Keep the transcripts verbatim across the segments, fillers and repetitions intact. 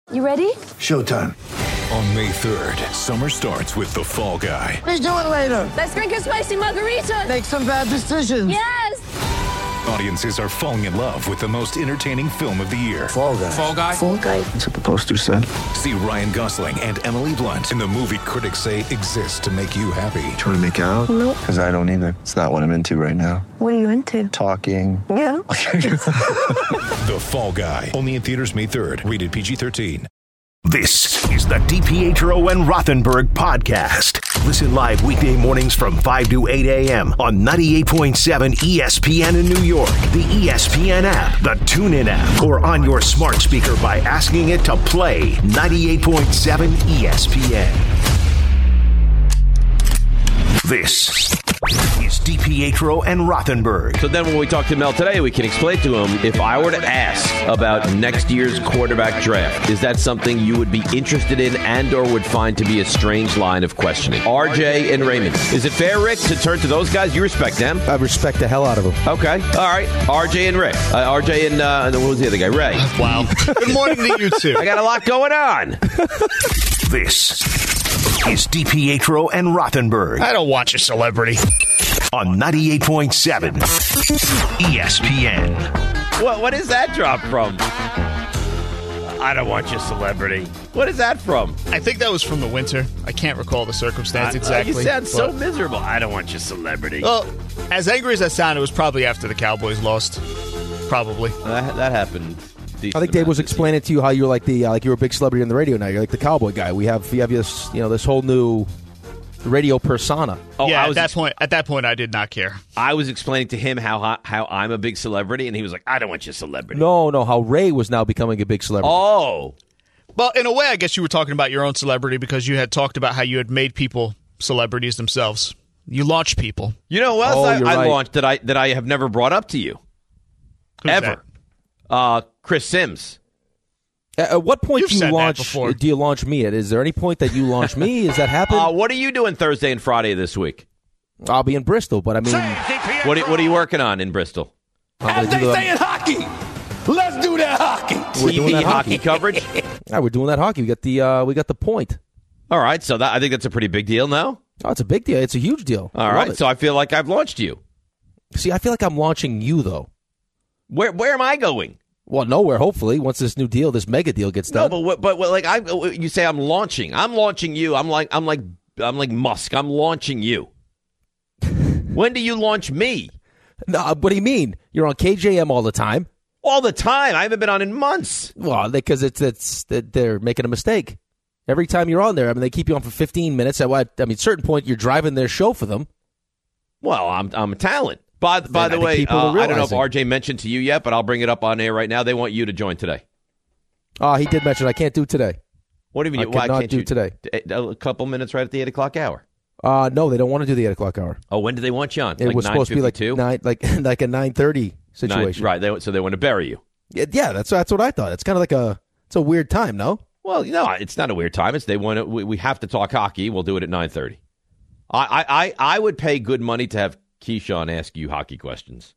You ready? Showtime. On May third, summer starts with The Fall Guy. Let's do it later. Let's drink a spicy margarita. Make some bad decisions. Yes! Audiences are falling in love with the most entertaining film of the year. Fall Guy. Fall Guy? Fall Guy. That's what the poster said. See Ryan Gosling and Emily Blunt in the movie critics say exists to make you happy. Trying to make it out? Nope. Because I don't either. It's not what I'm into right now. What are you into? Talking. Yeah. The Fall Guy. Only in theaters May third. Rated P G thirteen. This is the DiPietro and Rothenberg podcast. Listen live weekday mornings from five to eight a.m. on ninety-eight point seven E S P N in New York, the E S P N app, the TuneIn app, or on your smart speaker by asking it to play ninety-eight point seven E S P N. This is DiPietro and Rothenberg. So then when we talk to Mel today, we can explain to him, if I were to ask about next year's quarterback draft, is that something you would be interested in and or would find to be a strange line of questioning? R J and Raymond. Is it fair, Rick, to turn to those guys? You respect them. I respect the hell out of them. Okay. All right. R J and Rick. Uh, R J and, uh, what was the other guy? Ray. Wow. Good morning to you two. I got a lot going on. This is DiPietro and Rothenberg. I don't watch a celebrity. On ninety-eight point seven E S P N. What? What is that drop from? I don't want your celebrity. What is that from? I think that was from the winter. I can't recall the circumstance Uh, exactly. You sound so but- miserable. I don't want your celebrity. Well, as angry as I sound, it was probably after the Cowboys lost. Probably. That, that happened. I think Dave was explaining to you how you're like the uh, like you're a big celebrity on the radio now. You're like the cowboy guy. We have we have this you know this whole new radio persona. Oh, yeah, I at was that ex- point, at that point, I did not care. I was explaining to him how how I'm a big celebrity, and he was like, "I don't want your celebrity." No, no, how Ray was now becoming a big celebrity. Oh, Well, in a way, I guess you were talking about your own celebrity because you had talked about how you had made people celebrities themselves. You launched people. you know what else Oh, I, you're I right. launched that I that I have never brought up to you Who's ever? Uh, Chris Sims. At, at what point You've do you said that launch? before. Do you launch me? At is there any point that you launch me? Is that happen? Uh, what are you doing Thursday and Friday this week? I'll be in Bristol, but I mean, What are, what are you working on in Bristol? I'm gonna do the- in hockey, let's do that hockey. We're T doing V that hockey hockey. coverage. yeah, we're doing that hockey. We got the uh, we got the point. All right, so that, I think that's a pretty big deal now. Oh, it's a big deal. It's a huge deal. All I love right, it. so I feel like I've launched you. See, I feel like I'm launching you though. Where where am I going? Well, nowhere. Hopefully, once this new deal, this mega deal gets No, done. but what, but what, like I, you say I'm launching. I'm launching you. I'm like I'm like I'm like Musk. I'm launching you. When do you launch me? No, what do you mean? You're on K J M all the time. All the time. I haven't been on in months. Well, because it's it's that they're making a mistake every time you're on there. I mean, they keep you on for fifteen minutes. At what? I mean, at a certain point, you're driving their show for them. Well, I'm I'm a talent. By by I the think way, people uh, are I don't know if realizing. R J mentioned to you yet, but I'll bring it up on air right now. They want you to join today. Oh, he did mention I can't do today. What do you mean? I Why cannot can't do you? today. A couple minutes right at the eight o'clock hour. Uh no, they don't want to do the eight o'clock hour. Oh, when do they want you on? It like was supposed to be like nine fifty-two? nine, like like a nine thirty situation. Nine, right. They, so they want to bury you. Yeah, yeah, that's that's what I thought. It's kind of like a it's a weird time, no? Well, no, it's not a weird time. It's they want to. We, we have to talk hockey. We'll do it at nine thirty. I, I, I, I would pay good money to have Keyshawn ask you hockey questions.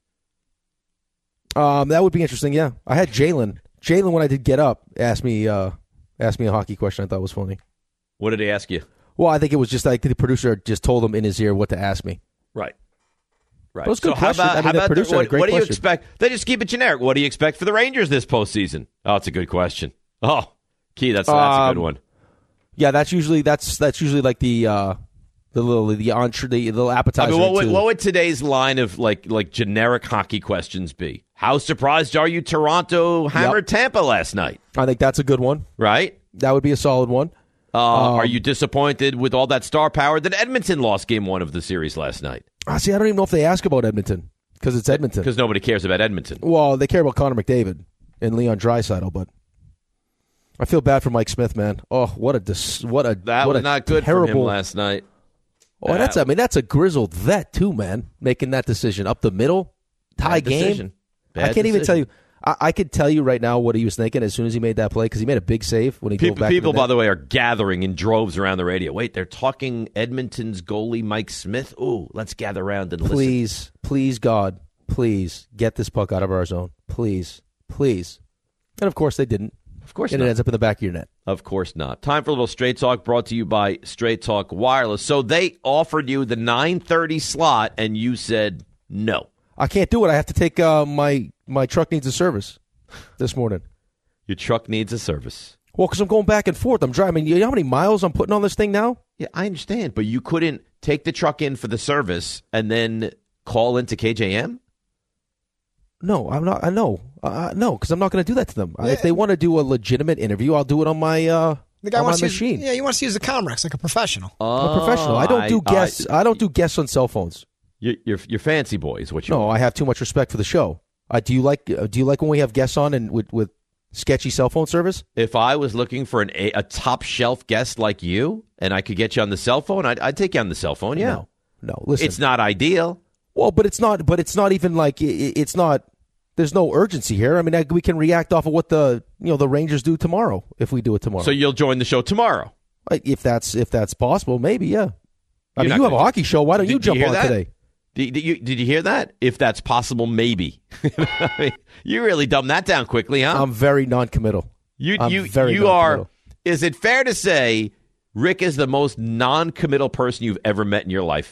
Um, that would be interesting. Yeah, I had Jalen. Jalen, when I did get up, asked me uh asked me a hockey question. I thought was funny. What did he ask you? Well, I think it was just like the producer just told him in his ear what to ask me. Right. Right. But it was a good so how question. about, I mean, how the about producer the, had a what, great what do you question. expect? They just keep it generic. What do you expect for the Rangers this postseason? Oh, it's a good question. Oh, Key, that's that's a good Um, one. Yeah, that's usually that's that's usually like the uh, the little the entree the little I appetizer. mean, what would, into- what would today's line of like like generic hockey questions be? How surprised are you Toronto hammered Tampa last night? I think that's a good one. Right? That would be a solid one. Uh, Um, are you disappointed with all that star power that Edmonton lost game one of the series last night? Ah, see, I don't even know if they ask about Edmonton because it's Edmonton. Because nobody cares about Edmonton. Well, they care about Connor McDavid and Leon Draisaitl, but I feel bad for Mike Smith, man. Oh, what a dis- what a That what was a not good terrible. for him last night. Oh, that's I mean that's a grizzled vet too, man. Making that decision up the middle, tie Bad game. decision. I Bad can't even decision. tell you. I, I could tell you right now what he was thinking as soon as he made that play because he made a big save when he drove People, back. people to the by net. the way, are gathering in droves around the radio. Wait, they're talking Edmonton's goalie Mike Smith. Ooh, let's gather around and listen. Please, please, God, please get this puck out of our zone. Please, please. And of course they didn't. Of course and not. it ends up in the back of your net. Of course not. Time for a little Straight Talk brought to you by Straight Talk Wireless. So they offered you the nine thirty slot, and you said no. I can't do it. I have to take uh, my my truck needs a service this morning. Your truck needs a service. Well, because I'm going back and forth. I'm driving. You know how many miles I'm putting on this thing now? Yeah, I understand, but you couldn't take the truck in for the service and then call into K J M? No, I'm not. I know. Uh, no, because I'm not going to do that to them. Yeah. If they want to do a legitimate interview, I'll do it on my uh, the guy on my wants machine. To use, yeah, he wants to use the Comrex like a professional. Oh, I'm a professional. I don't do guests. I, I, I don't do guests on cell phones. You're, you're, you're fancy boys. What you? No, want. I have too much respect for the show. Uh, do you like? Uh, do you like when we have guests on and with, with sketchy cell phone service? If I was looking for an, a, a top shelf guest like you, and I could get you on the cell phone, I'd, I'd take you on the cell phone. Yeah. No, no. Listen, it's not ideal. Well, but it's not. But it's not even like it, it's not. There's no urgency here. I mean, I, we can react off of what the you know the Rangers do tomorrow if we do it tomorrow. So you'll join the show tomorrow, if that's if that's possible. Maybe, yeah. I You're mean, you have a gonna, hockey show. Why don't did, you jump you on that? today? Did, did you did you hear that? If that's possible, maybe. I mean, you really dumbed that down quickly, huh? I'm very non-committal. You I'm you very you are. Is it fair to say Rick is the most non-committal person you've ever met in your life?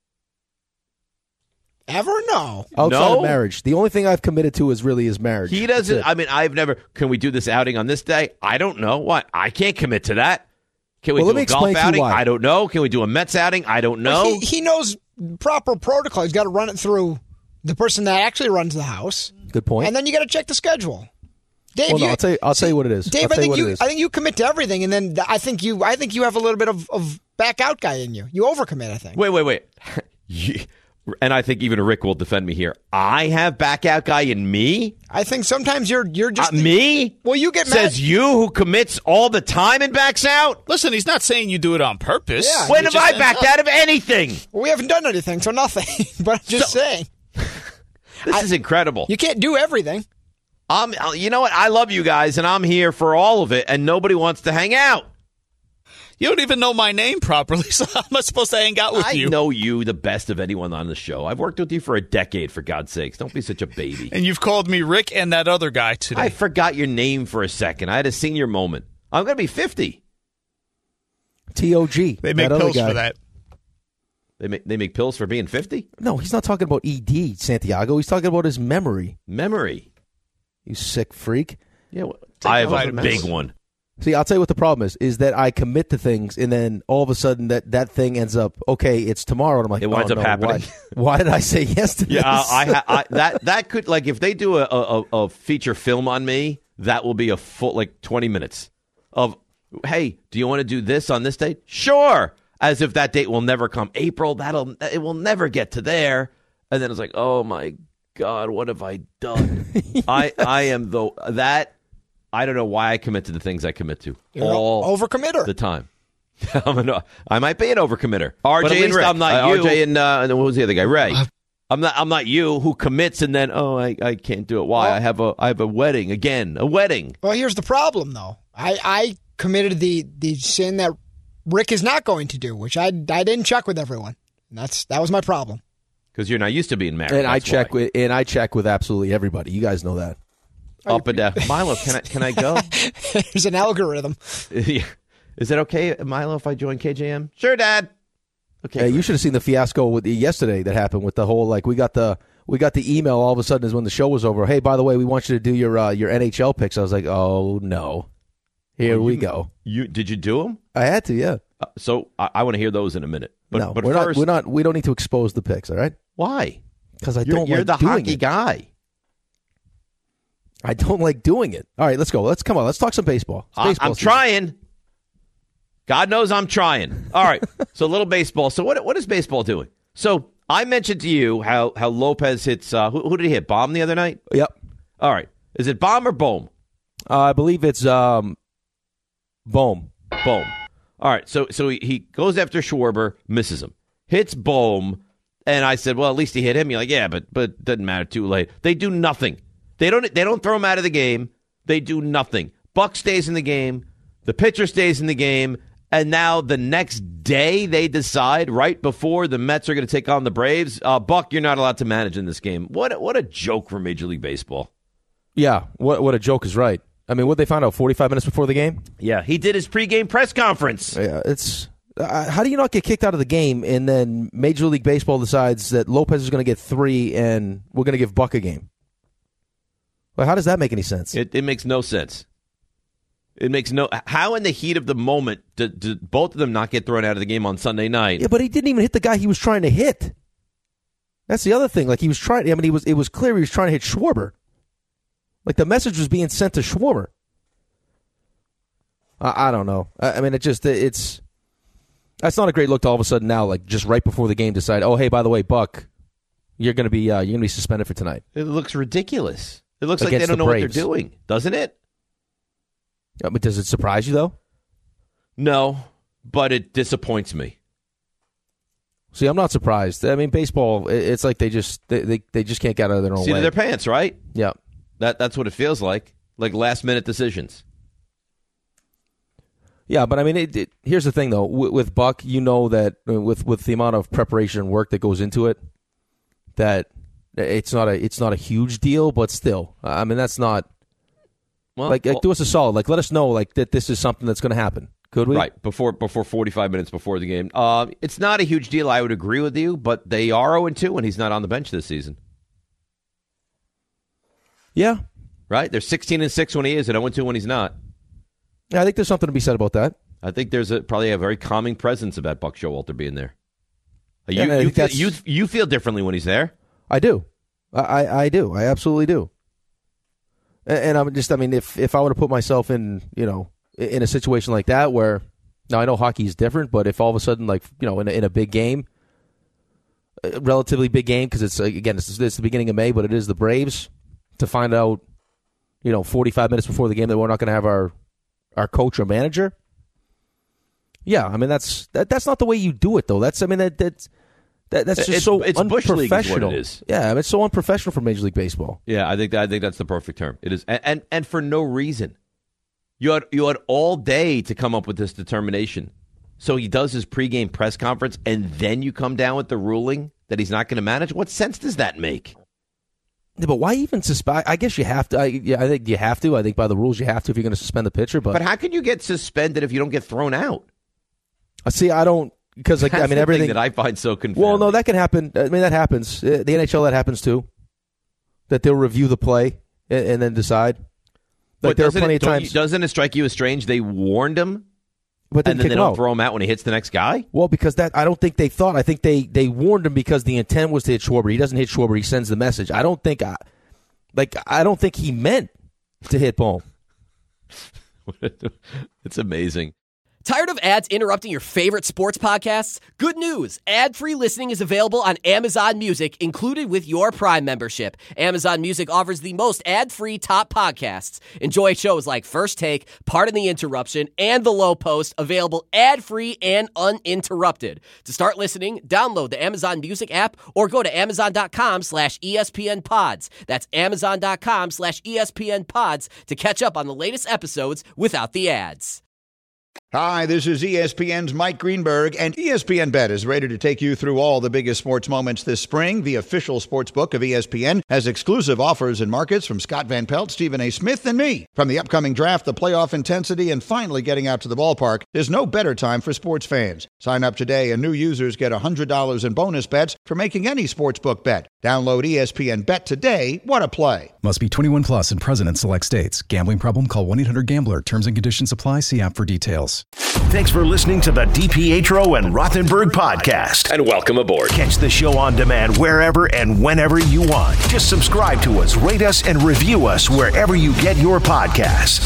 Ever? No. Outside no? of marriage. The only thing I've committed to is really is marriage. He doesn't. I mean, I've never. Can we do this outing on this day? I don't know. What? I can't commit to that. Can we well, do let me a golf explain to you outing? why. I don't know. Can we do a Mets outing? I don't know. Well, he, he knows proper protocol. He's got to run it through the person that actually runs the house. Good point. And then you got to check the schedule. Dave, well, no, you, I'll tell you. I'll tell you what it is. Dave, I'll I think you you. I think you commit to everything, and then I think you. I think you have a little bit of, of back out guy in you. You overcommit. I think. Wait, wait, wait. You, and I think even Rick will defend me here. I have back out guy in me. I think sometimes you're you're just uh, me. Well, you get says mad. you who commits all the time and backs out. Listen, he's not saying you do it on purpose. Yeah, when have I backed out of anything? Well, we haven't done anything, so nothing. But I'm just so, saying. This I, is incredible. You can't do everything. Um, you know what? I love you guys, and I'm here for all of it, and nobody wants to hang out. You don't even know my name properly, so how am I supposed to hang out with I you? I know you the best of anyone on the show. I've worked with you for a decade, for God's sakes. Don't be such a baby. And you've called me Rick and that other guy today. I forgot your name for a second. I had a senior moment. I'm going to be fifty. T O G. They make pills for that. They make, they make pills for being fifty? No, he's not talking about E D, Santiago. He's talking about his memory. Memory? You sick freak. Yeah, well, I have a big one. See, I'll tell you what the problem is, is that I commit to things, and then all of a sudden that, that thing ends up, okay, it's tomorrow, and I'm like, it winds oh, up no, happening. Why, why did I say yes to yeah, this? I, I, I, that, that could, like, if they do a, a, a feature film on me, that will be a full, like, twenty minutes of, hey, do you want to do this on this date? Sure. As if that date will never come. April, that'll, it will never get to there. And then it's like, oh, my God, what have I done? I, I am, the that... I don't know why I commit to the things I commit to. You're all an overcommitter. The time. I'm an, I might be an overcommitter. R J but at and least Rick. I'm not uh, you. R J and, uh, and what was the other guy? Ray. I'm not. I'm not you who commits and then oh I, I can't do it. Why? Well, I have a I have a wedding again. A wedding. Well, here's the problem though. I, I committed the the sin that Rick is not going to do, which I I didn't check with everyone. And that's that was my problem. Because you're not used to being married. And I that's check why. with and I check with absolutely everybody. You guys know that. Up and down. Milo, can I can I go? There's an algorithm. Is it okay, Milo, if I join K J M? Sure, Dad. Okay. Hey, you should have seen the fiasco with the, yesterday that happened with the whole like we got the we got the email all of a sudden is when the show was over. Hey, by the way, we want you to do your uh, your N H L picks. I was like, oh no, here well, we you, go. You did you do them? I had to, yeah. Uh, so I, I want to hear those in a minute. But no, but we're first, not. We're not. We don't need to expose the picks. All right? Why? Because I you're, don't. You're like the doing hockey it. guy. I don't like doing it. All right, let's go. Let's come on. Let's talk some baseball. It's baseball I'm season. trying. God knows I'm trying. All right. So a little baseball. So what what is baseball doing? So I mentioned to you how, how Lopez hits uh, who, who did he hit? Baum the other night? Yep. All right. Is it Baum or Bohm? Uh, I believe it's um, Bohm. Bohm. All right. So so he, he goes after Schwarber, misses him, hits Bohm, and I said, well, at least he hit him. You're like, yeah, but but doesn't matter. Too late. They do nothing. They don't they don't throw him out of the game. They do nothing. Buck stays in the game. The pitcher stays in the game. And now the next day they decide right before the Mets are going to take on the Braves, uh, Buck, you're not allowed to manage in this game. What what a joke for Major League Baseball. Yeah. What what a joke is right. I mean, what they found out forty-five minutes before the game? Yeah, he did his pregame press conference. Yeah, it's uh, how do you not get kicked out of the game and then Major League Baseball decides that Lopez is going to get three and we're going to give Buck a game? Well, how does that make any sense? It, it makes no sense. It makes no. How in the heat of the moment did, did both of them not get thrown out of the game on Sunday night? Yeah, but he didn't even hit the guy he was trying to hit. That's the other thing. Like he was trying. I mean, he was. It was clear he was trying to hit Schwarber. Like the message was being sent to Schwarber. I, I don't know. I, I mean, it just it's. That's not a great look to all of a sudden now, like just right before the game, decide. Oh, hey, by the way, Buck, you're going to be uh, you're going to be suspended for tonight. It looks ridiculous. It looks Against like they don't the know Braves. what they're doing, doesn't it? Yeah, but does it surprise you though? No, but it disappoints me. See, I'm not surprised. I mean, baseball, it's like they just they, they, they just can't get out of their own Seat way. of their pants, right? Yeah. That That's what it feels like, like last-minute decisions. Yeah, but I mean, it, it, here's the thing, though. With, with Buck, you know that with, with the amount of preparation and work that goes into it, that it's not a it's not a huge deal, but still. I mean, that's not... Well, like, well, like, do us a solid. Like, let us know like that this is something that's going to happen. Could we? Right, before before forty-five minutes before the game. Uh, it's not a huge deal, I would agree with you, but they are oh and two when he's not on the bench this season. Yeah. Right? They're sixteen and six when he is and oh and two when he's not. Yeah, I think there's something to be said about that. I think there's a, probably a very calming presence about Buck Showalter being there. Uh, You, Yeah, I you, think feel, that's- you, you feel differently when he's there. I do. I, I, I do. I absolutely do. And, and I'm just, I mean, if, if I were to put myself in, you know, in a situation like that where, now I know hockey is different, but if all of a sudden, like, you know, in a, in a big game, a relatively big game, because it's, again, it's, it's the beginning of May, but it is the Braves, to find out, you know, forty-five minutes before the game that we're not going to have our, our coach or manager. Yeah, I mean, that's that, that's not the way you do it, though. That's, I mean, that that's, that, that's just It's- so it's Bush League is what it unprofessional. is. Yeah, I mean, it's so unprofessional for Major League Baseball. Yeah, I think I think that's the perfect term. It is, and and, and for no reason. You had you had all day to come up with this determination. So he does his pregame press conference, and then you come down with the ruling that he's not going to manage. What sense does that make? Yeah, but why even suspend? I guess you have to. I, yeah, I think you have to. I think by the rules you have to if you're going to suspend the pitcher. But But how can you get suspended if you don't get thrown out? I see. I don't because like That's I mean the everything thing that I find so confounding. Well, no, that can happen. I mean that happens. Uh, The N H L that happens too. That they'll review the play and, and then decide. Like But there are doesn't plenty it, of don't times. you- doesn't it strike you as strange? They warned him, but and then kick they him don't out. throw him out when he hits the next guy? Well, because that I don't think they thought. I think they they warned him because the intent was to hit Schwarber. He doesn't hit Schwarber. He sends the message. I don't think. I, like I don't think he meant to hit Bohm. It's amazing. Tired of ads interrupting your favorite sports podcasts? Good news! Ad-free listening is available on Amazon Music, included with your Prime membership. Amazon Music offers the most ad-free top podcasts. Enjoy shows like First Take, Pardon the Interruption, and The Low Post, available ad-free and uninterrupted. To start listening, download the Amazon Music app or go to amazon.com slash ESPN pods. That's amazon.com slash ESPN pods to catch up on the latest episodes without the ads. Hi, this is E S P N's Mike Greenberg, and E S P N Bet is ready to take you through all the biggest sports moments this spring. The official sports book of E S P N has exclusive offers and markets from Scott Van Pelt, Stephen A. Smith, and me. From the upcoming draft, the playoff intensity, and finally getting out to the ballpark, there's no better time for sports fans. Sign up today, and new users get one hundred dollars in bonus bets for making any sportsbook bet. Download E S P N Bet today. What a play. Must be twenty-one plus and present in select states. Gambling problem? Call one eight hundred gambler. Terms and conditions apply. See app for details. Thanks for listening to the DiPietro and Rothenberg podcast. And welcome aboard. Catch the show on demand wherever and whenever you want. Just subscribe to us, rate us, and review us wherever you get your podcasts.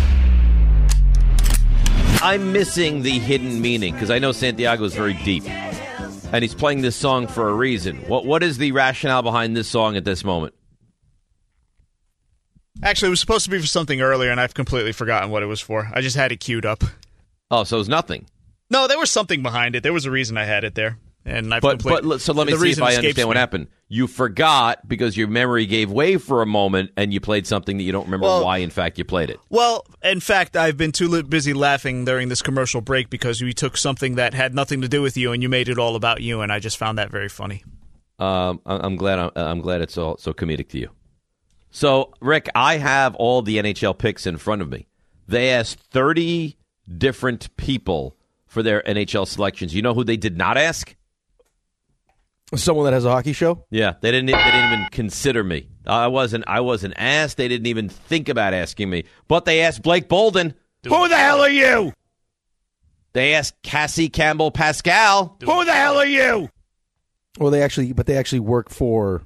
I'm missing the hidden meaning because I know Santiago is very deep. And he's playing this song for a reason. What What is the rationale behind this song at this moment? Actually, it was supposed to be for something earlier, and I've completely forgotten what it was for. I just had it queued up. Oh, so it's nothing. No, there was something behind it. There was a reason I had it there. And I've But, complete- but so let me the see if reason I escapes understand what me. happened. You forgot because your memory gave way for a moment and you played something that you don't remember Well- why, in fact, you played it. Well, in fact, I've been too li- busy laughing during this commercial break because you took something that had nothing to do with you and you made it all about you, and I just found that very funny. Um, I- I'm glad I'm, I'm glad it's all so comedic to you. So, Rick, I have all the N H L picks in front of me. They asked thirty different people for their N H L selections. You know who they did not ask? Someone that has a hockey show? Yeah, they didn't. They didn't even consider me. I wasn't. I wasn't asked. They didn't even think about asking me. But they asked Blake Bolden. Who the hell are you? They asked Cassie Campbell Pascal. Who the hell are you? Well, they actually, but they actually work for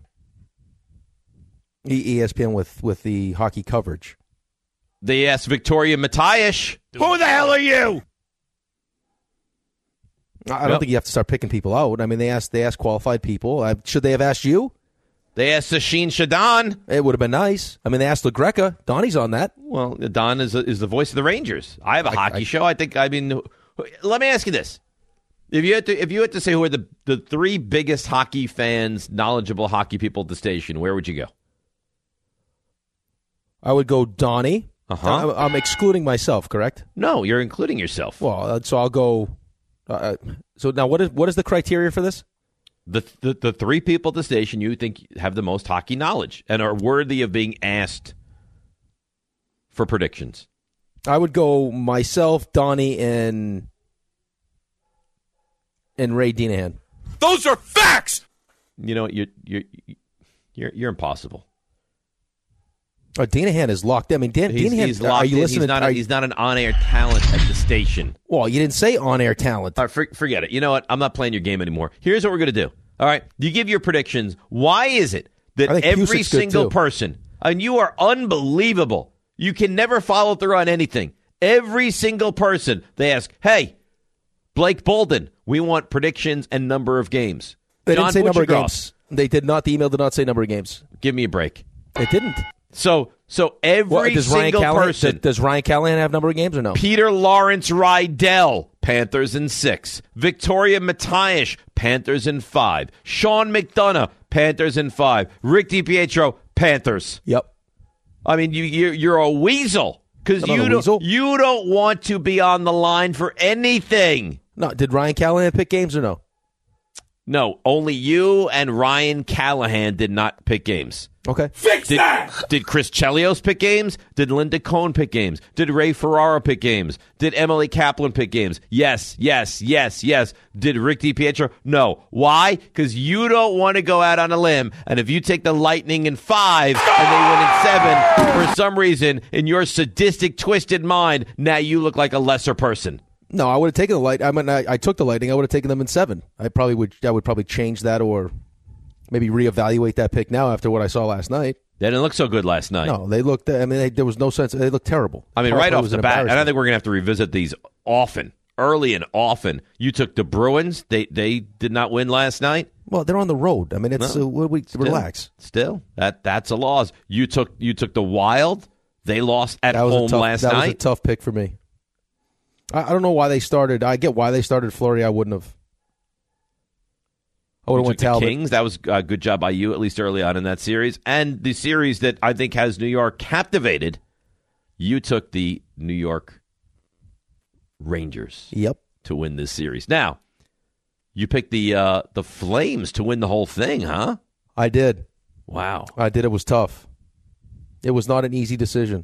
E S P N with with the hockey coverage. They asked Victoria Matiash. Who the hell are you? I don't yep. think you have to start picking people out. I mean, they asked they asked qualified people. Uh, should they have asked you? They asked Sachin Shadon. It would have been nice. I mean, they asked LaGreca. Donnie's on that. Well, Don is a, is the voice of the Rangers. I have a I, hockey I, show. I think. I mean, let me ask you this: if you had to, if you had to say who are the the three biggest hockey fans, knowledgeable hockey people at the station, where would you go? I would go Donnie. Uh huh. I'm excluding myself, correct? No, you're including yourself. Well, so I'll go. Uh, so now, what is what is the criteria for this? The, the the three people at the station you think have the most hockey knowledge and are worthy of being asked for predictions. I would go myself, Donnie, and and Ray Dinahan. Those are facts. You know you you you're you're impossible. Oh, Dinahan is locked in. I mean, Dan, he's, Dinahan, he's locked are you in. listening? He's not, a, you, he's not an on-air talent at the station. Well, you didn't say on-air talent. All right, for, forget it. You know what? I'm not playing your game anymore. Here's what we're going to do. All right, you give your predictions. Why is it that every single person, and you are unbelievable, you can never follow through on anything. Every single person, they ask, hey, Blake Bolden, we want predictions and number of games. They John didn't say number of Butchergross. games. They did not. The email did not say number of games. Give me a break. It didn't. So so every well, does single Ryan Callahan, person. Does Ryan Callahan have number of games or no? Peter Lawrence Rydell, Panthers in six. Victoria Matiash, Panthers in five. Sean McDonough, Panthers in five. Rick DiPietro, Panthers. Yep. I mean, you, you're, you're a weasel because you don't, weasel. you don't want to be on the line for anything. No, did Ryan Callahan pick games or no? No, only you and Ryan Callahan did not pick games. Okay. Fix did, that! Did Chris Chelios pick games? Did Linda Cohn pick games? Did Ray Ferraro pick games? Did Emily Kaplan pick games? Yes, yes, yes, yes. Did Rick DiPietro? No. Why? Because you don't want to go out on a limb, and if you take the Lightning in five and they win in seven, for some reason, in your sadistic, twisted mind, now you look like a lesser person. No, I would have taken the light. I mean, I, I took the Lightning. I would have taken them in seven. I probably would. I would probably change that or maybe reevaluate that pick now after what I saw last night. They didn't look so good last night. No, they looked. I mean, they, there was no sense. They looked terrible. I mean, right off the bat, and I think we're going to have to revisit these often, early and often. You took the Bruins. They they did not win last night. Well, they're on the road. I mean, it's no. uh, we still, relax. Still, that that's a loss. You took you took the Wild. They lost at that was home a tough, last that night. That was a tough pick for me. I, I don't know why they started. I get why they started Fleury. I wouldn't have. I would have went Talbot. Kings. That was a good job by you, at least early on in that series. And the series that I think has New York captivated, you took the New York Rangers. Yep. To win this series. Now, you picked the uh, the Flames to win the whole thing, huh? I did. Wow. I did. It was tough. It was not an easy decision.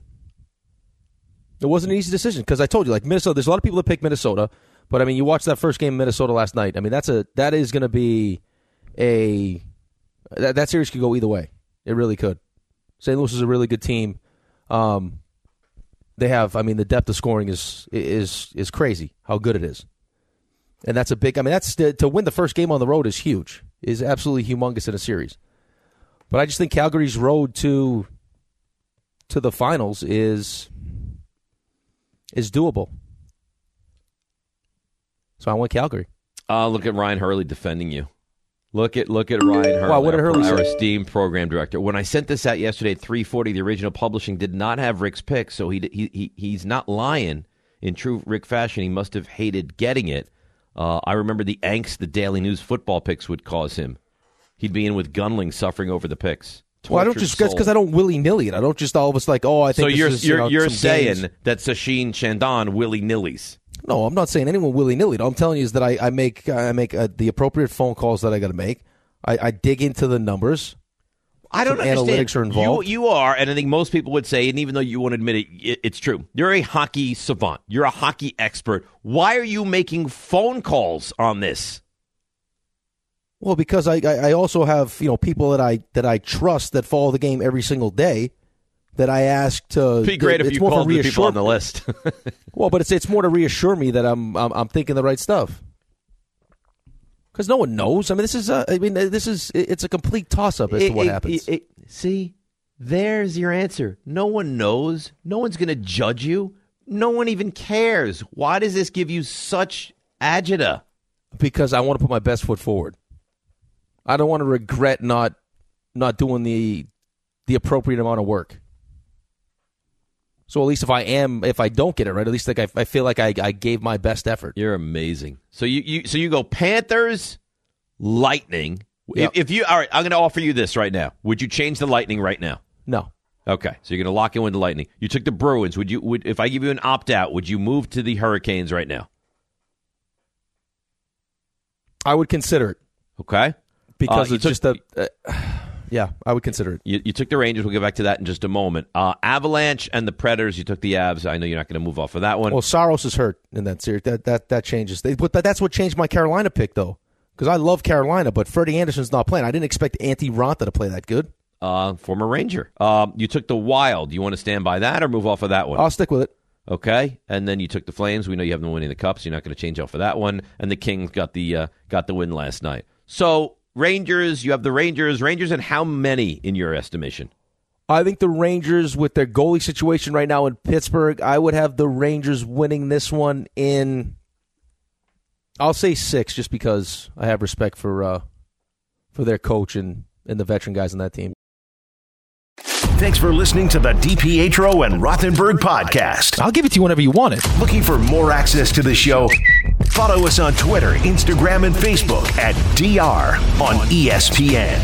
It wasn't an easy decision because I told you, like Minnesota, there's a lot of people that pick Minnesota, but I mean, you watched that first game in Minnesota last night. I mean, that's a that is going to be a that, that series could go either way. It really could. Saint Louis is a really good team. Um, they have, I mean, the depth of scoring is is is crazy. How good it is, and that's a big. I mean, that's to, to win the first game on the road is huge. Is absolutely humongous in a series. But I just think Calgary's road to to the finals is. is doable. So I went Calgary. Uh, look at Ryan Hurley defending you. Look at look at Ryan Hurley, wow, what did our, Hurley our say? esteemed program director. When I sent this out yesterday at three forty, the original publishing did not have Rick's pick, so he he, he he's not lying. In true Rick fashion, he must have hated getting it. Uh, I remember the angst the Daily News football picks would cause him. He'd be in with Gunling suffering over the picks. Well, I don't just because I don't willy nilly it. I don't just all of us like, oh, I think. So this you're is, you're you know, you're saying games. that Sachin Chandon willy nillys. No, I'm not saying anyone willy nilly. All I'm telling you is that I, I make I make uh, the appropriate phone calls that I got to make. I, I dig into the numbers. I don't some understand. Analytics are involved. You, you are, and I think most people would say, and even though you won't admit it, it, it's true. You're a hockey savant. You're a hockey expert. Why are you making phone calls on this? Well, because I, I also have, you know, people that I that I trust that follow the game every single day that I ask to. It'd be great it's if you more called to the people reassure on the list. Well, but it's it's more to reassure me that I'm I'm, I'm thinking the right stuff. Because no one knows. I mean, this is a, I mean, this is it's a complete toss up as it, to what it, happens. It, it, see, there's your answer. No one knows. No one's going to judge you. No one even cares. Why does this give you such agita? Because I want to put my best foot forward. I don't want to regret not not doing the the appropriate amount of work. So at least if I am, if I don't get it right, at least like I, I feel like I, I gave my best effort. You're amazing. So you, you so you go Panthers, Lightning. Yep. If, if you all right, I'm going to offer you this right now. Would you change the Lightning right now? No. Okay, so you're going to lock in with the Lightning. You took the Bruins. Would you? Would if I give you an opt out? Would you move to the Hurricanes right now? I would consider it. Okay, because uh, it's took, just a. Uh, yeah, I would consider it. You, you took the Rangers. We'll get back to that in just a moment. Uh, Avalanche and the Predators. You took the Avs. I know you're not going to move off of that one. Well, Saros is hurt in that series. That that that changes. They, but that's what changed my Carolina pick, though, because I love Carolina, but Freddie Anderson's not playing. I didn't expect Antti Raanta to play that good. Uh, former Ranger. Um, you took the Wild. You want to stand by that or move off of that one? I'll stick with it. Okay, and then you took the Flames. We know you have them winning the Cup, so you're not going to change off of that one. And the Kings got the uh, got the win last night. So Rangers, you have the Rangers. Rangers, and how many in your estimation? I think the Rangers, with their goalie situation right now in Pittsburgh, I would have the Rangers winning this one in. I'll say six, just because I have respect for uh, for their coach and, and the veteran guys on that team. Thanks for listening to the DiPietro and Rothenberg podcast. I'll give it to you whenever you want it. Looking for more access to the show? Follow us on Twitter, Instagram, and Facebook at D R on E S P N.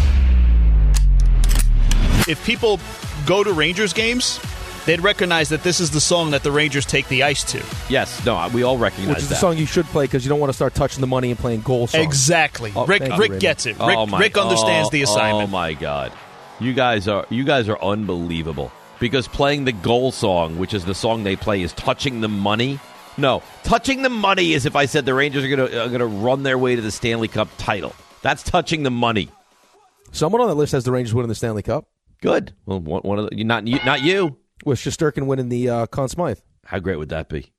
If people go to Rangers games, they'd recognize that this is the song that the Rangers take the ice to. Yes, no, we all recognize Which is that. the song you should play because you don't want to start touching the money and playing goal songs. Exactly. Oh, Rick thank you, Rick Raymond. gets it. Rick, oh my, Rick understands oh, the assignment. Oh my God, you guys are you guys are unbelievable. Because playing the goal song, which is the song they play, is touching the money. No, touching the money is if I said the Rangers are going to are going to run their way to the Stanley Cup title. That's touching the money. Someone on that list has the Rangers winning the Stanley Cup. Good. Well, one, one of the, not you, not you. With Shesterkin winning the uh, Conn Smythe. How great would that be?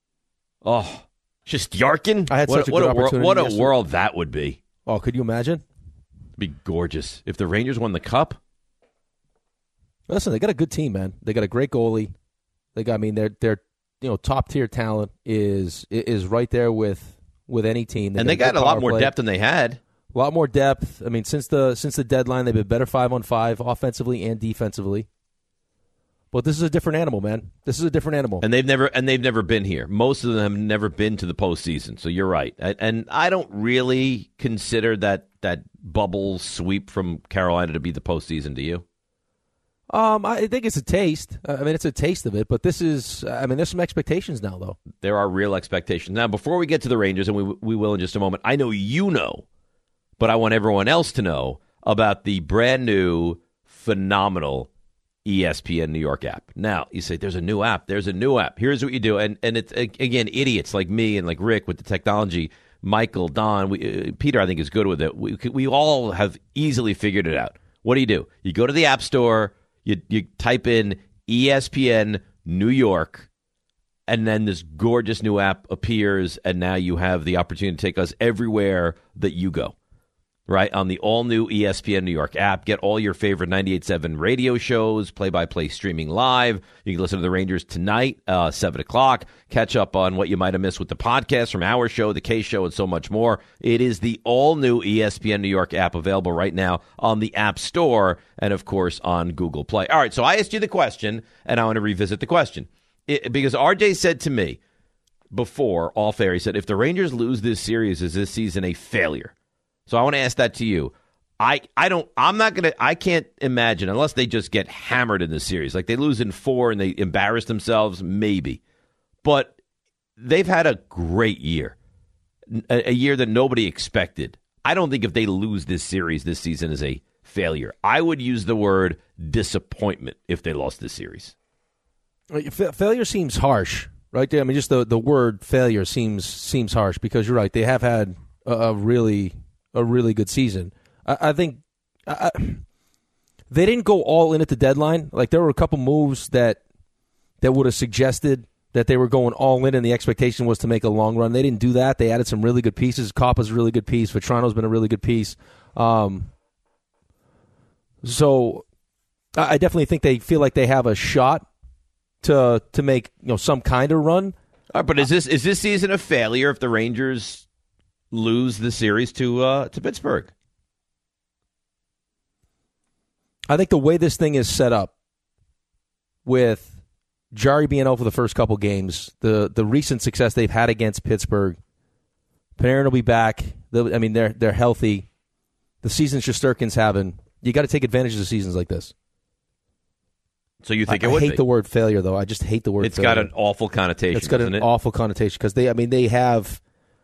Oh, Shesterkin. I had what, such a what good a wor- opportunity What a yesterday. world that would be. Oh, could you imagine? It'd be gorgeous if the Rangers won the Cup. Listen, they got a good team, man. They got a great goalie. They got, I mean, their their you know top tier talent is is right there with with any team. They and they got a lot more depth than they had. A lot more depth. I mean, since the since the deadline, they've been better five on five, offensively and defensively. But this is a different animal, man. This is a different animal. And they've never and they've never been here. Most of them have never been to the postseason. So you're right. And, and I don't really consider that that bubble sweep from Carolina to be the postseason. Do you? Um, I think it's a taste. I mean, it's a taste of it. But this is, I mean, there's some expectations now, though. There are real expectations. Now, before we get to the Rangers, and we we will in just a moment, I know you know, but I want everyone else to know about the brand new, phenomenal E S P N New York app. Now, you say, there's a new app. There's a new app. Here's what you do. And, and it's, again, idiots like me and like Rick with the technology, Michael, Don, we, uh, Peter, I think, is good with it. We, we all have easily figured it out. What do you do? You go to the App Store. You you type in E S P N New York, and then this gorgeous new app appears, and now you have the opportunity to take us everywhere that you go, right? On the all-new E S P N New York app. Get all your favorite ninety-eight point seven radio shows, play-by-play streaming live. You can listen to the Rangers tonight, uh, seven o'clock. Catch up on what you might have missed with the podcast from our show, the K Show, and so much more. It is the all-new E S P N New York app available right now on the App Store and, of course, on Google Play. All right, so I asked you the question, and I want to revisit the question. It, because R J said to me before, all fair, he said, if the Rangers lose this series, is this season a failure? So I want to ask that to you. I, I don't, I'm not going to, I can't imagine, unless they just get hammered in this series, like they lose in four and they embarrass themselves, maybe. But they've had a great year, a, a year that nobody expected. I don't think if they lose this series this season is a failure. I would use the word disappointment if they lost this series. Fa- failure seems harsh, right there. I mean, just the, the word failure seems seems harsh because you're right. They have had a, a really a really good season. I, I think I, they didn't go all in at the deadline. Like there were a couple moves that that would have suggested that they were going all in, and the expectation was to make a long run. They didn't do that. They added some really good pieces. Koppa's a really good piece. Vetrano's been a really good piece. Um, so I definitely think they feel like they have a shot to to make you know some kind of run. All right, but is this is this season a failure if the Rangers lose the series to uh, to Pittsburgh? I think the way this thing is set up, with Jarry being out for the first couple games, the the recent success they've had against Pittsburgh, Panarin will be back. They'll, I mean, they're they're healthy. The season Shesterkin's having, you got to take advantage of seasons like this. So you think I, it would I hate be? the word failure, though. I just hate the word. It's failure. got an awful connotation. It's got doesn't an it? awful connotation because they. I mean, they have.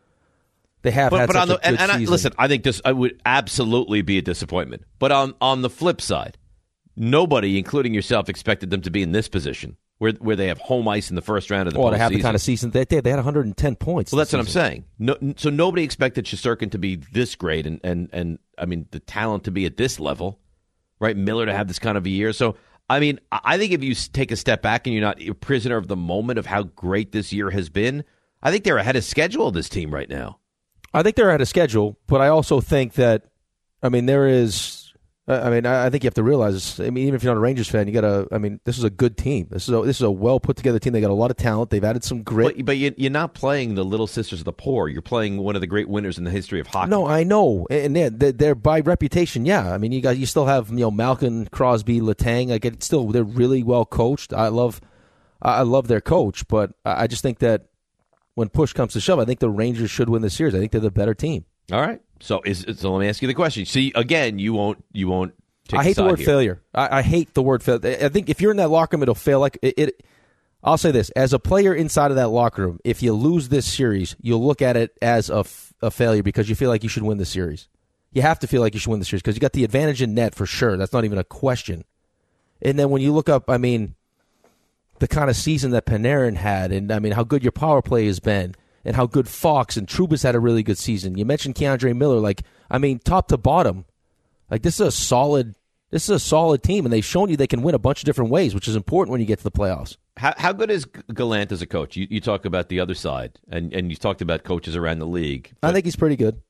They have but, had but such on the, a good and, and I, season. listen, I think this I would absolutely be a disappointment. But on on the flip side, nobody, including yourself, expected them to be in this position where where they have home ice in the first round of the oh, postseason. to have the kind of season they did. They had one hundred ten points. Well, that's what I'm season. saying. No, so nobody expected Shesterkin to be this great, and, and and I mean the talent to be at this level, right? Miller to have this kind of a year. So I mean, I think if you take a step back and you're not a prisoner of the moment of how great this year has been, I think they're ahead of schedule. This team right now. I think they're ahead of schedule, but I also think that, I mean, there is. I mean, I think you have to realize. I mean, even if you're not a Rangers fan, you got to. I mean, this is a good team. This is a, this is a well put together team. They got a lot of talent. They've added some grit. But, but you, you're not playing the Little Sisters of the Poor. You're playing one of the great winners in the history of hockey. No, I know, and they're, they're, they're by reputation. Yeah, I mean, you got you still have you know Malkin, Crosby, Letang. Like it's still they're really well coached. I love, I love their coach, but I just think that when push comes to shove, I think the Rangers should win the series. I think they're the better team. All right. So is so let me ask you the question. See, again, you won't you won't. Take I hate the word here. failure. I, I hate the word failure. I think if you're in that locker room, it'll fail. Like it, it. I'll say this: as a player inside of that locker room, if you lose this series, you'll look at it as a, f- a failure because you feel like you should win the series. You have to feel like you should win the series because you got the advantage in net for sure. That's not even a question. And then when you look up, I mean, the kind of season that Panarin had, and I mean how good your power play has been, and how good Fox and Trubis had a really good season. You mentioned Keandre Miller, like I mean, top to bottom, like this is a solid. This is a solid team, and they've shown you they can win a bunch of different ways, which is important when you get to the playoffs. How, how good is Gallant as a coach? You, you talk about the other side, and, and you talked about coaches around the league. I think he's pretty good.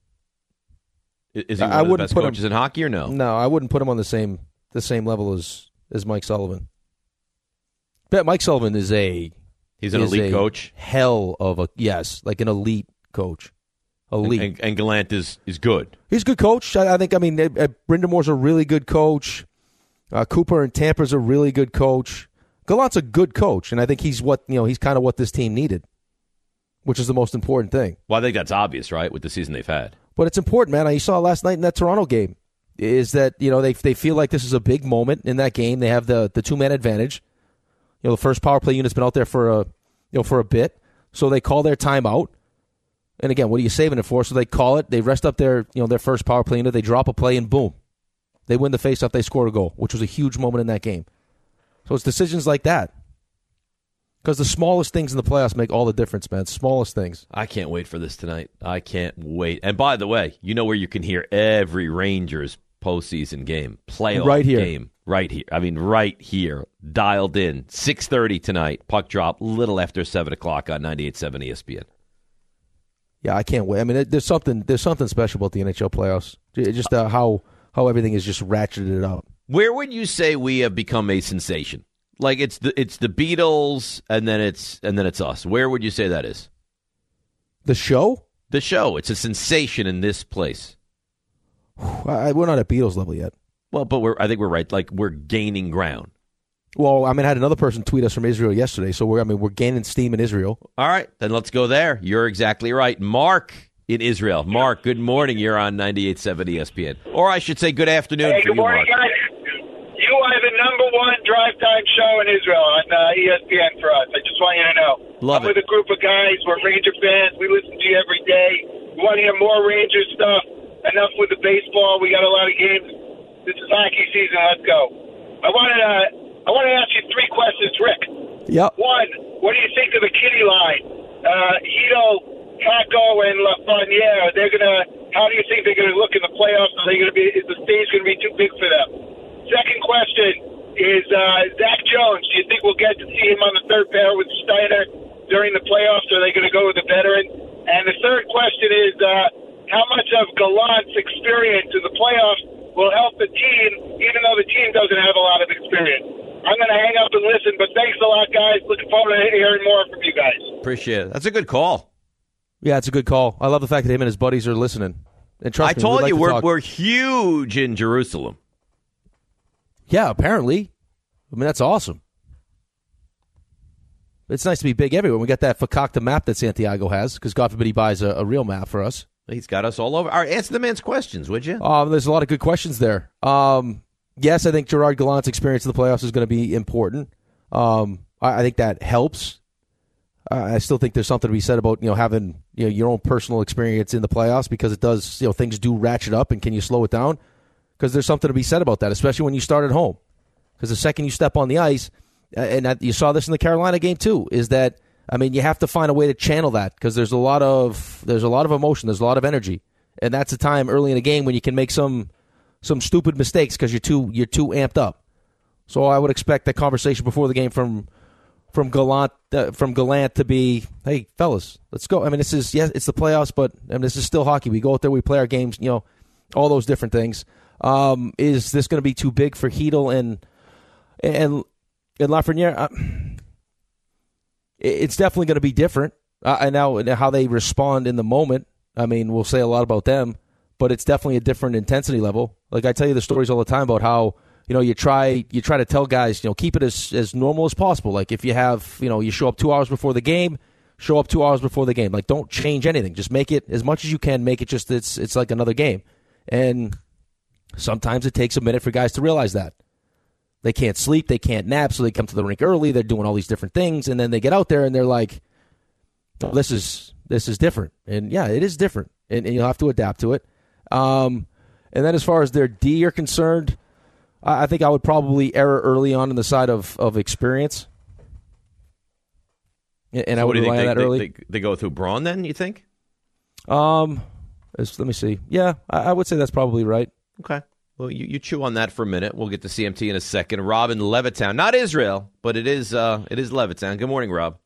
Is he one I of the wouldn't best put coaches him, in hockey, or no? No, I wouldn't put him on the same the same level as, as Mike Sullivan. But Mike Sullivan is a he's an is elite a coach. Hell of a yes, like an elite coach. Elite. And, and, and Gallant is is good. He's a good coach. I, I think. I mean, uh, Brindamore's a really good coach. Uh, Cooper in Tampa's a really good coach. Gallant's a good coach, and I think he's what you know. He's kind of what this team needed, which is the most important thing. Well, I think that's obvious, right, with the season they've had. But it's important, man. You saw last night in that Toronto game is that you know they they feel like this is a big moment in that game. They have the the two man advantage. You know, the first power play unit's been out there for a you know for a bit, so they call their timeout. And again, what are you saving it for? So they call it. They rest up their you know their first power play unit. They drop a play, and boom. They win the faceoff. They score a goal, which was a huge moment in that game. So it's decisions like that. Because the smallest things in the playoffs make all the difference, man. Smallest things. I can't wait for this tonight. I can't wait. And by the way, you know where you can hear every Rangers postseason game, playoff right here. game, right here. I mean, right here, dialed in. six thirty tonight, puck drop, little after seven o'clock on ninety-eight point seven E S P N. Yeah, I can't wait. I mean, there's something there's something special about the N H L playoffs. Just uh, how how everything is just ratcheted up. Where would you say we have become a sensation? Like it's the it's the Beatles and then it's and then it's us. Where would you say that is? The show? The show. It's a sensation in this place. I, we're not at Beatles level yet. Well, but we're I think we're right. Like we're gaining ground. Well, I mean, I had another person tweet us from Israel yesterday, so we're I mean we're gaining steam in Israel. All right, then let's go there. You're exactly right, Mark. In Israel. Mark, good morning. You're on ninety-eight point seven E S P N. Or I should say good afternoon hey, for good you, morning, Mark. Guys. You are the number one drive time show in Israel on uh, E S P N for us. I just want you to know. Love I'm it. with a group of guys. We're Ranger fans. We listen to you every day. We want to hear more Ranger stuff. Enough with the baseball. We got a lot of games This is hockey season. Let's go. I wanted to, I wanted to ask you three questions, Rick. Yep. One, what do you think of the kitty line? Uh, Hito, Kako, and Lafreniere, they're gonna. How do you think they're gonna look in the playoffs? Are they gonna be? Is the stage gonna be too big for them? Second question is uh, Zach Jones. Do you think we'll get to see him on the third pair with Steiner during the playoffs? Or are they gonna go with a veteran? And the third question is uh, how much of Gallant's experience in the playoffs will help the team, even though the team doesn't have a lot of experience? I'm gonna hang up and listen, but thanks a lot, guys. Looking forward to hearing more from you guys. Appreciate it. That's a good call. Yeah, it's a good call. I love the fact that him and his buddies are listening. And trust I me, told like you to we're talk. we're huge in Jerusalem. Yeah, apparently. I mean, that's awesome. It's nice to be big everywhere. We got that Fakakta map that Santiago has, because God forbid he buys a, a real map for us. He's got us all over. All right, answer the man's questions, would you? Um, there's a lot of good questions there. Um, yes, I think Gerard Gallant's experience in the playoffs is going to be important. Um, I, I think that helps. Uh, I still think there's something to be said about, you know, having, you know, your own personal experience in the playoffs, because it does, you know, things do ratchet up, and can you slow it down? Because there's something to be said about that, especially when you start at home. Because the second you step on the ice, uh, and that, you saw this in the Carolina game too, is that, I mean, you have to find a way to channel that, because there's a lot of there's a lot of emotion, there's a lot of energy, and that's a time early in the game when you can make some some stupid mistakes because you're too you're too amped up. So I would expect that conversation before the game from. From Gallant, uh, from Gallant to be, hey fellas, let's go. I mean, this is yes, it's the playoffs, but I mean, this is still hockey. We go out there, we play our games, you know, all those different things. Um, is this going to be too big for Hedel and and and Lafreniere? Uh, it's definitely going to be different. Uh, and now how they respond in the moment, I mean, we'll say a lot about them, but it's definitely a different intensity level. Like I tell you the stories all the time about how. You know, you try you try to tell guys, you know, keep it as, as normal as possible. Like if you have, you know, you show up two hours before the game, show up two hours before the game. Like don't change anything. Just make it as much as you can. Make it just it's it's like another game. And sometimes it takes a minute for guys to realize that they can't sleep, they can't nap, so they come to the rink early. They're doing all these different things, and then they get out there and they're like, oh, "This is this is different." And yeah, it is different, and, and you'll have to adapt to it. Um, and then as far as their D are concerned. I think I would probably err early on in the side of, of experience. And so I would rely on that they, early. They, they go through Braun then, you think? Um, let me see. Yeah, I, I would say that's probably right. Okay. Well, you, you chew on that for a minute. We'll get to C M T in a second. Rob in Levittown. Not Israel, but it is uh, it is Levittown. Good morning, Rob.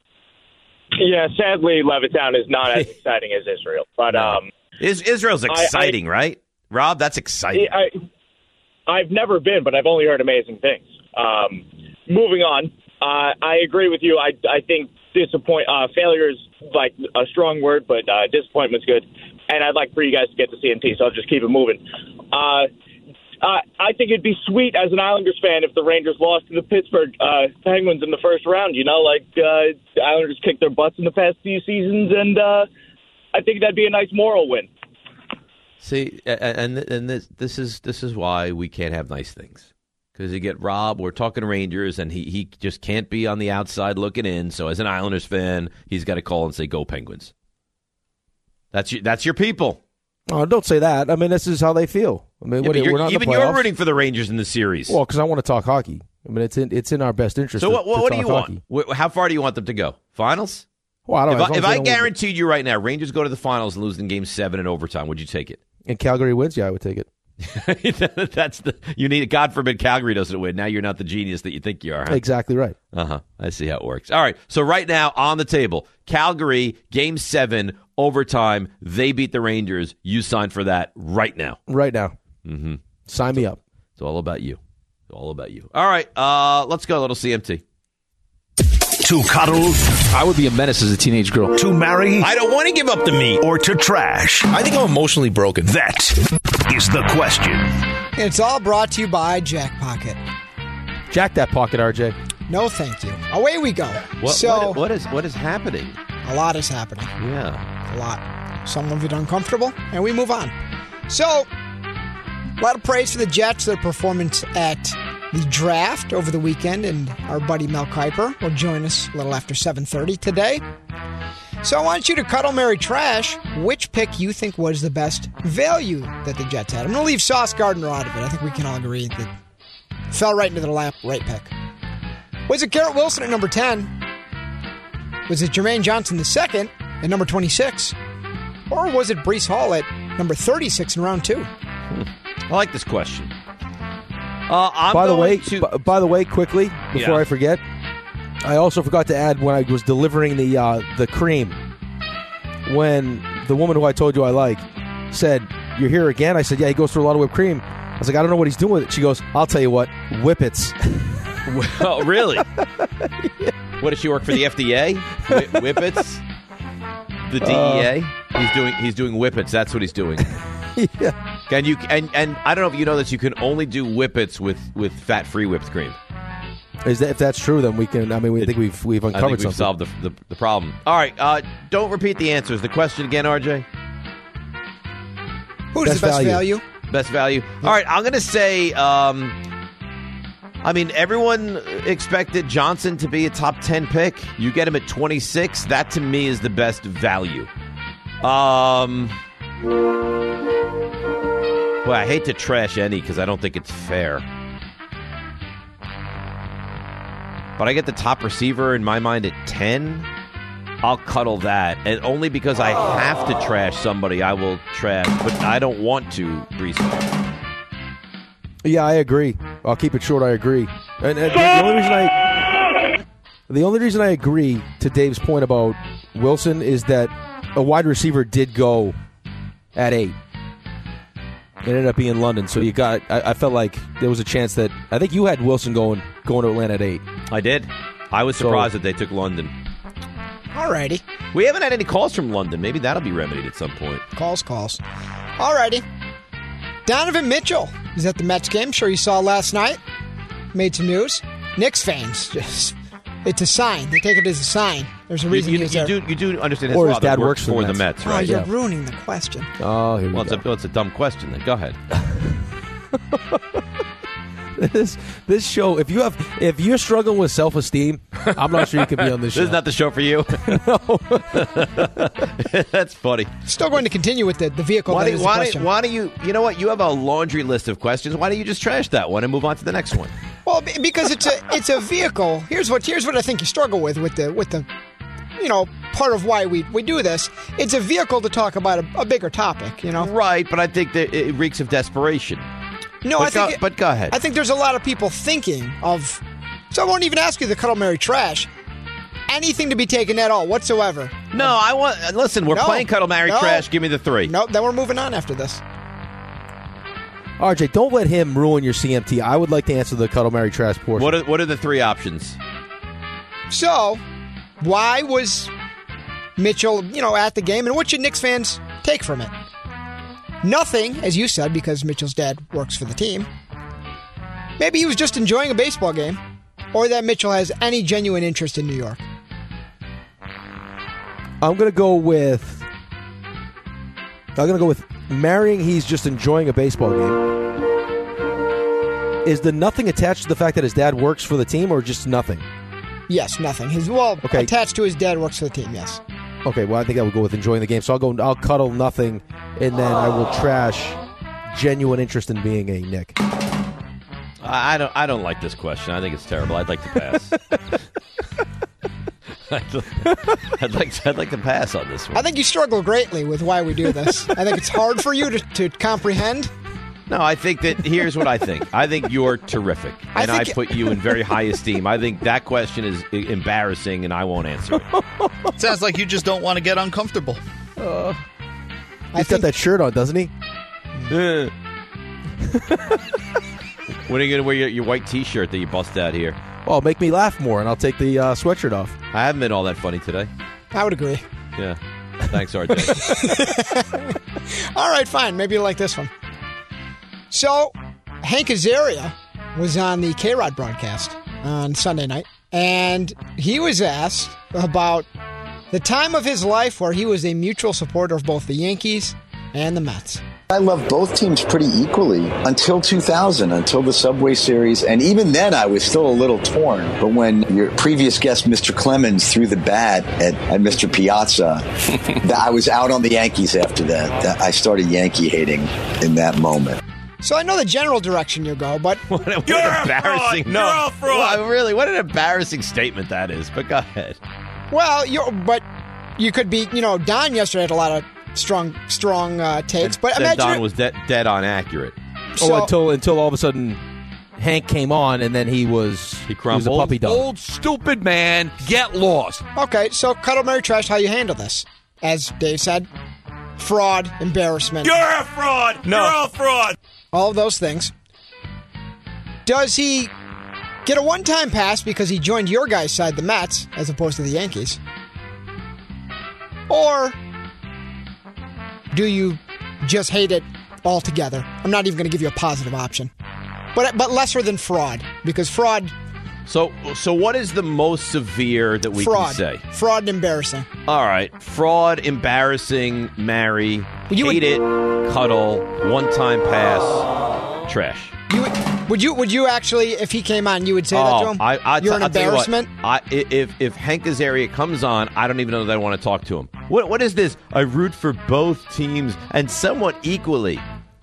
Yeah, sadly, Levittown is not as exciting as Israel. But no. um, is Israel's exciting, I, I, right? Rob, that's exciting. I, I've never been, but I've only heard amazing things. Um, moving on, uh, I agree with you. I, I think disappoint uh, failure is like a strong word, but uh, disappointment's good. And I'd like for you guys to get to C M T, so I'll just keep it moving. Uh, uh, I think it'd be sweet as an Islanders fan if the Rangers lost to the Pittsburgh uh, Penguins in the first round. You know, like uh, the Islanders kicked their butts in the past few seasons, and uh, I think that'd be a nice moral win. See, and and this this is this is why we can't have nice things, because you get Rob. We're talking Rangers, and he, he just can't be on the outside looking in. So as an Islanders fan, he's got to call and say, "Go Penguins." That's your that's your people. Oh, don't say that. I mean, this is how they feel. I mean, Yeah, what, you're, we're not in the even you're playoffs. rooting for the Rangers in the series. Well, because I want to talk hockey. I mean, it's in it's in our best interest. So to, what what, to what do talk you hockey. want? Wh- How far do you want them to go? Finals? Well, I don't if know. I, As if long as I they don't win- guaranteed you right now, Rangers go to the finals and lose in Game Seven in overtime, would you take it? and Calgary wins, yeah, I would take it. That's the you need. God forbid Calgary doesn't win. Now you're not the genius that you think you are. Huh? Exactly right. Uh huh. I see how it works. All right. So right now on the table, Calgary Game Seven overtime. They beat the Rangers. You sign for that right now. Right now. Mm-hmm. Sign me up. It's all about you. It's all about you. All right. Uh, let's go a little C M T. To cuddle? I would be a menace as a teenage girl. To marry? I don't want to give up the meat. Or to trash? I think I'm emotionally broken. That is the question. It's all brought to you by Jack Pocket. Jack that pocket, R J. No, thank you. Away we go. What, so what, what is what is happening? A lot is happening. Yeah. A lot. Some of it uncomfortable, and we move on. So, a lot of praise for the Jets, their performance at the draft over the weekend, and our buddy Mel Kiper will join us a little after seven thirty today. So I want you to cuddle, marry, trash which pick you think was the best value that the Jets had. I'm going to leave Sauce Gardner out of it. I think we can all agree that fell right into their lap, right pick. Was it Garrett Wilson at number ten? Was it Jermaine Johnson the second at number twenty-six? Or was it Breece Hall at number thirty-six in round two? I like this question. Uh, I'm by the going way, to... b- by the way, quickly before Yeah. I forget, I also forgot to add when I was delivering the uh, the cream. When the woman who I told you I like said, "You're here again," I said, "Yeah, he goes through a lot of whipped cream." I was like, "I don't know what he's doing with it." She goes, "I'll tell you what, whippets." Well, really? What, does she work for the F D A? Whi- Whippets? The D E A? Uh, he's doing he's doing whippets. That's what he's doing. Yeah. And you and and I don't know if you know this. You can only do whippets with, with fat free whipped cream. Is that if that's true? Then we can. I mean, we It, think we've we've I uncovered think we've something. solved the, the the problem. All right. Uh, don't repeat the answers. The question again, R J. Who's the best value? Best value. All right. I'm gonna say. Um, I mean, everyone expected Johnson to be a top ten pick. You get him at twenty-six. That, to me, is the best value. Um, well, I hate to trash any because I don't think it's fair. But I get the top receiver in my mind at ten. I'll cuddle that. And only because I have to trash somebody, I will trash. But I don't want to, Breece Hall. Yeah, I agree. I'll keep it short. I agree. And, and the only reason I the only reason I agree to Dave's point about Wilson is that a wide receiver did go at eight. It ended up being London, so you got. I, I felt like there was a chance that I think you had Wilson going going to Atlanta at eight. I did. I was surprised so, that they took London. Alrighty. We haven't had any calls from London. Maybe that'll be remedied at some point. Calls, calls. Alrighty. Donovan Mitchell is at the Mets game. Sure you saw last night. Made some news. Knicks fans, just it's a sign. They take it as a sign. There's a reason you, you, he's you there. do you do understand his or his father dad works works for for the the Mets, Mets, right? Oh, you're Yeah. ruining the question. Oh, here we well, go. it's a, well, it's a dumb question. Then go ahead. this this show, if you have if you're struggling with self esteem, I'm not sure you can be on this show. This is not the show for you. That's funny. Still going to continue with the, the vehicle. Why that do, is the why, question. do, why do you? You know what? You have a laundry list of questions. Why don't you just trash that one and move on to the next one? Well, be- because it's a it's a vehicle. Here's what here's what I think you struggle with with the with the you know part of why we we do this. It's a vehicle to talk about a, a bigger topic. You know, right? But I think that it reeks of desperation. No, but I think. Go, it, but go ahead. I think there's a lot of people thinking of. So I won't even ask you the cuddle, marry, trash. Anything to be taken at all whatsoever. No, I want. Listen, we're No, playing cuddle, marry, no. trash. Give me the three. Nope. Then we're moving on after this. R J, don't let him ruin your C M T. I would like to answer the cuddle, marry, trash portion. What are what are the three options? So, why was Mitchell, you know, at the game, and what should Knicks fans take from it? Nothing, as you said, because Mitchell's dad works for the team. Maybe he was just enjoying a baseball game, or that Mitchell has any genuine interest in New York. I'm going to go with. I'm going to go with marrying. He's just enjoying a baseball game. Is the nothing attached to the fact that his dad works for the team, or just nothing? Yes, nothing. His well, okay. attached to his dad works for the team. Yes. Okay, well, I think I would go with enjoying the game. So I'll go. I'll cuddle nothing, and then I will trash genuine interest in being a Knick. I don't. I don't like this question. I think it's terrible. I'd like to pass. I'd, I'd like. To, I'd like to pass on this one. I think you struggle greatly with why we do this. I think it's hard for you to, to comprehend. No, I think that here's what I think. I think you're terrific, I and I, think- put you in very high esteem. I think that question is embarrassing, and I won't answer it. Sounds like you just don't want to get uncomfortable. Uh, He's got that shirt on, doesn't he? When are you going to wear your, your white T-shirt that you bust out here? Oh, make me laugh more, and I'll take the uh, sweatshirt off. I haven't been all that funny today. I would agree. Yeah. Thanks, R J. All right, fine. Maybe you like this one. So, Hank Azaria was on the K-Rod broadcast on Sunday night, and he was asked about the time of his life where he was a mutual supporter of both the Yankees and the Mets. I love both teams pretty equally until two thousand, until the Subway Series. And even then, I was still a little torn. But when your previous guest, Mister Clemens, threw the bat at, at Mister Piazza, I was out on the Yankees after that. I started Yankee hating in that moment. So I know the general direction you go, but what, what You're an a embarrassing fraud. no. You're a fraud. Well, really, what an embarrassing statement that is. But go ahead. well, you but you could be, you know, Don yesterday had a lot of strong, strong uh, takes. But Then imagine Don was de- dead on accurate. So- oh, until until all of a sudden Hank came on, and then he was he, he was a crumbled. puppy dog. Old stupid man, get lost. Okay, so Cuddle Mary Trash, how you handle this? As Dave said, fraud, embarrassment. You're a fraud. No. You're a fraud. All of those things. Does he get a one-time pass because he joined your guys' side, the Mets, as opposed to the Yankees? Or do you just hate it altogether? I'm not even going to give you a positive option. But but lesser than fraud, because fraud... So, so what is the most severe that we fraud. can say? Fraud and embarrassing. All right. Fraud, embarrassing, marry, You hate would- it, cuddle, one-time pass, trash. You would, would you would you actually, if he came on, you would say that to Oh, him? I, I, You're an I'll tell you what, embarrassment? I, if if Hank Azaria comes on, I don't even know that I want to talk to him. What what is this? I root for both teams and somewhat equally.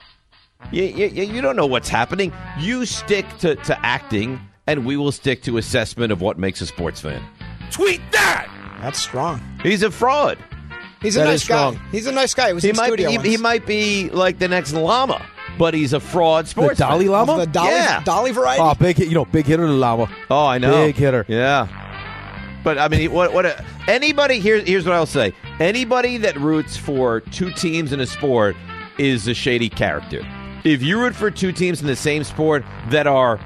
You, you, you don't know what's happening. You stick to, to acting, and we will stick to assessment of what makes a sports fan. Tweet that. That's strong. He's a fraud. He's a That nice is guy. strong. He's a nice guy. He was He in might be, studio he, once. he might be like the next llama, but he's a fraud sports Dalai fan. Lama? Of the Dolly, Yeah. Dolly variety? Oh, big hit, you know, big hitter, Lama. Oh, I know. Big hitter. Yeah. But I mean, what? What? A, anybody here? Here's what I'll say. Anybody that roots for two teams in a sport is a shady character. If you root for two teams in the same sport that are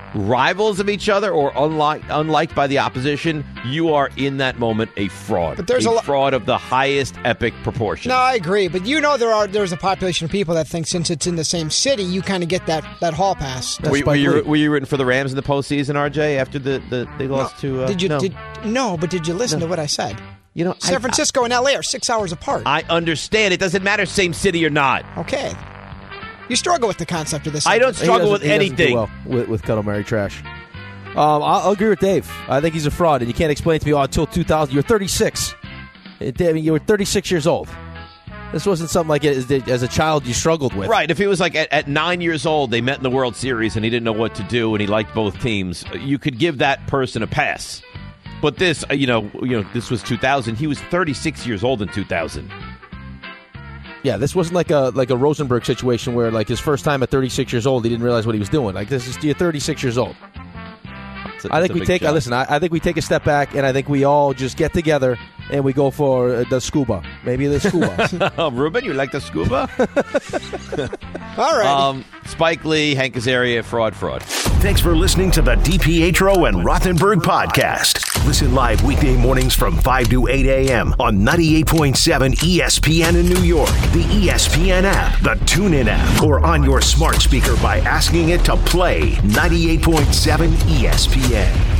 rivals of each other or unlike, unliked by the opposition, you are in that moment a fraud. But there's a, a lo- fraud of the highest epic proportion. No, I agree. But you know there are there's a population of people that think since it's in the same city, you kind of get that, that hall pass. Were, were, you, were you rooting for the Rams in the postseason, R J, after the, the they lost to? Uh, Did you? no. Did, no, but did you listen No. to what I said? You know, San I- Francisco and L A are six hours apart. I understand. It doesn't matter, same city or not. Okay. You struggle with the concept of this. I don't He struggle doesn't- with he doesn't do anything. well with, with Cuddle Mary Trash. Um, I'll, I'll agree with Dave. I think he's a fraud, and you can't explain to me, oh, until two thousand, you're thirty-six. It, I mean, you were thirty-six years old. This wasn't something like it, as, as a child you struggled with. Right. If it was like at, at nine years old, they met in the World Series and he didn't know what to do and he liked both teams, you could give that person a pass. But this, uh, you know, you know, this was two thousand. He was thirty-six years old in two thousand. Yeah, this wasn't like a like a Rosenberg situation where, like, his first time at thirty-six years old, he didn't realize what he was doing. Like, this is you're thirty-six years old. It's a- I it's think a we big take. jump. Listen, I, I think we take a step back, and I think we all just get together and we go for uh, the scuba. Maybe the scuba. Oh, Ruben, you like the scuba? All right. Um, Spike Lee, Hank Azaria, fraud, fraud. Thanks for listening to the DiPietro and Rothenberg podcast. Listen live weekday mornings from five to eight a.m. on ninety-eight point seven E S P N in New York, the E S P N app, the TuneIn app, or on your smart speaker by asking it to play ninety-eight point seven E S P N.